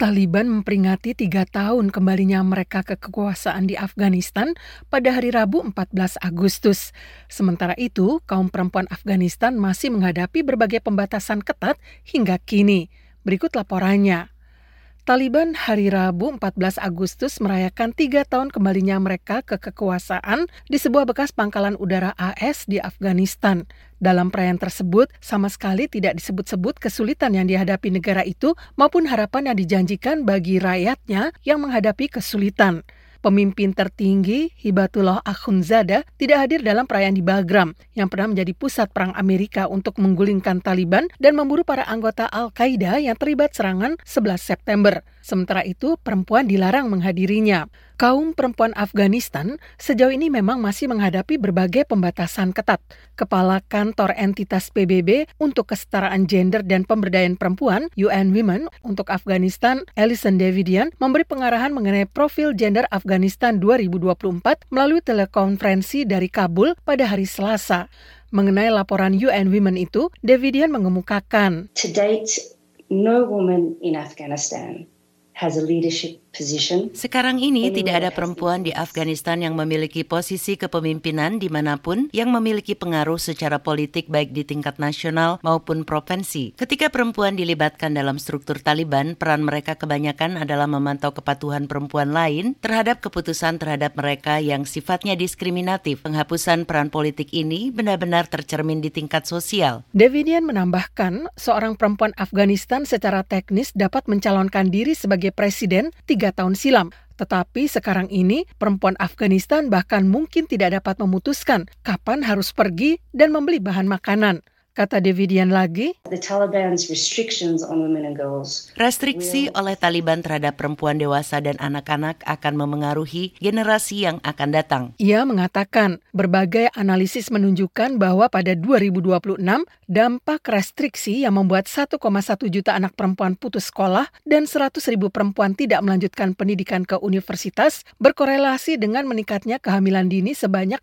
Taliban memperingati 3 tahun kembalinya mereka ke kekuasaan di Afghanistan pada hari Rabu 14 Agustus. Sementara itu, kaum perempuan Afghanistan masih menghadapi berbagai pembatasan ketat hingga kini. Berikut laporannya. Taliban hari Rabu 14 Agustus merayakan 3 tahun kembalinya mereka ke kekuasaan di sebuah bekas pangkalan udara AS di Afghanistan. Dalam perayaan tersebut, sama sekali tidak disebut-sebut kesulitan yang dihadapi negara itu maupun harapan yang dijanjikan bagi rakyatnya yang menghadapi kesulitan. Pemimpin tertinggi Hibatullah Akhundzada tidak hadir dalam perayaan di Bagram yang pernah menjadi pusat perang Amerika untuk menggulingkan Taliban dan memburu para anggota Al-Qaeda yang terlibat serangan 11 September. Sementara itu, perempuan dilarang menghadirinya. Kaum perempuan Afghanistan sejauh ini memang masih menghadapi berbagai pembatasan ketat. Kepala Kantor Entitas PBB untuk Kesetaraan Gender dan Pemberdayaan Perempuan UN Women untuk Afghanistan, Alison Davidian, memberi pengarahan mengenai profil gender Afghanistan 2024 melalui telekonferensi dari Kabul pada hari Selasa. Mengenai laporan UN Women itu, Davidian mengemukakan, To date, no woman in Afghanistan has a leadership position. Sekarang ini tidak ada perempuan di Afghanistan yang memiliki posisi kepemimpinan dimanapun yang memiliki pengaruh secara politik baik di tingkat nasional maupun provinsi. Ketika perempuan dilibatkan dalam struktur Taliban, peran mereka kebanyakan adalah memantau kepatuhan perempuan lain terhadap keputusan terhadap mereka yang sifatnya diskriminatif. Penghapusan peran politik ini benar-benar tercermin di tingkat sosial. Davidian menambahkan, seorang perempuan Afghanistan secara teknis dapat mencalonkan diri sebagai presiden 3 tahun silam. Tetapi sekarang ini, perempuan Afghanistan bahkan mungkin tidak dapat memutuskan kapan harus pergi dan membeli bahan makanan. Kata Davidian lagi, The Taliban's restrictions on women and girls. Restriksi oleh Taliban terhadap perempuan dewasa dan anak-anak akan memengaruhi generasi yang akan datang. Ia mengatakan, berbagai analisis menunjukkan bahwa pada 2026, dampak restriksi yang membuat 1,1 juta anak perempuan putus sekolah dan 100.000 perempuan tidak melanjutkan pendidikan ke universitas berkorelasi dengan meningkatnya kehamilan dini sebanyak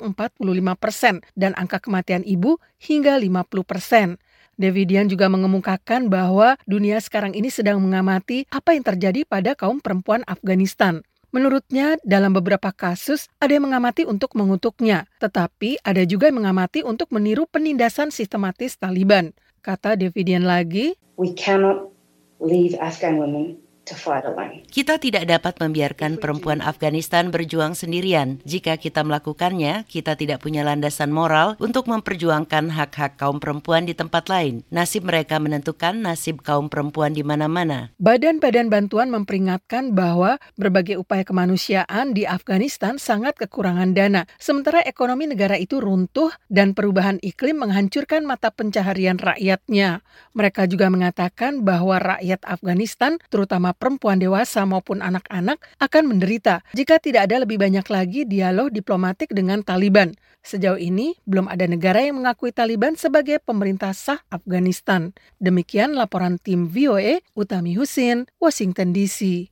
45% dan angka kematian ibu hingga 50%. Davidian juga mengemukakan bahwa dunia sekarang ini sedang mengamati apa yang terjadi pada kaum perempuan Afghanistan. Menurutnya, dalam beberapa kasus ada yang mengamati untuk mengutuknya, tetapi ada juga yang mengamati untuk meniru penindasan sistematis Taliban. Kata Davidian lagi, We cannot leave Afghan women to fight alone. Kita tidak dapat membiarkan perempuan Afghanistan berjuang sendirian. Jika kita melakukannya, kita tidak punya landasan moral untuk memperjuangkan hak-hak kaum perempuan di tempat lain. Nasib mereka menentukan nasib kaum perempuan di mana-mana. Badan-badan bantuan memperingatkan bahwa berbagai upaya kemanusiaan di Afghanistan sangat kekurangan dana, sementara ekonomi negara itu runtuh dan perubahan iklim menghancurkan mata pencaharian rakyatnya. Mereka juga mengatakan bahwa rakyat Afghanistan, terutama perempuan dewasa maupun anak-anak, akan menderita jika tidak ada lebih banyak lagi dialog diplomatik dengan Taliban. Sejauh ini, belum ada negara yang mengakui Taliban sebagai pemerintah sah Afghanistan. Demikian laporan tim VOA, Utami Husin, Washington DC.